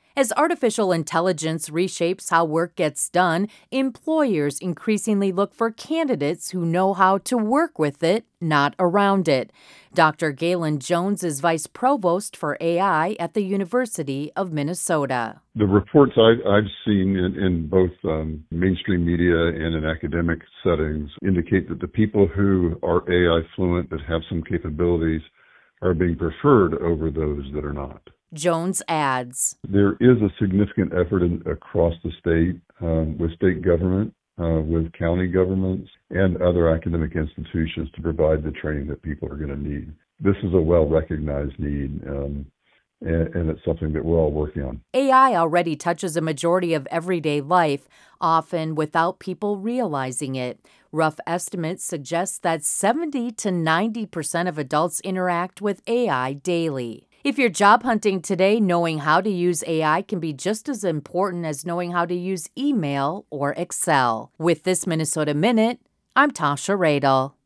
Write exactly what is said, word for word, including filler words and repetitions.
As artificial intelligence reshapes how work gets done, employers increasingly look for candidates who know how to work with it, not around it. Doctor Galen Jones is vice provost for A I at the University of Minnesota. The reports I, I've seen in, in both um, mainstream media and in academic settings indicate that the people who are A I fluent, that have some capabilities, are being preferred over those that are not. Jones adds, there is a significant effort in, across the state um, with state government, uh, with county governments, and other academic institutions to provide the training that people are going to need. This is a well-recognized need, um, and, and it's something that we're all working on. A I already touches a majority of everyday life, often without people realizing it. Rough estimates suggest that seventy to ninety percent of adults interact with A I daily. If you're job hunting today, knowing how to use A I can be just as important as knowing how to use email or Excel. With this Minnesota Minute, I'm Tasha Radel.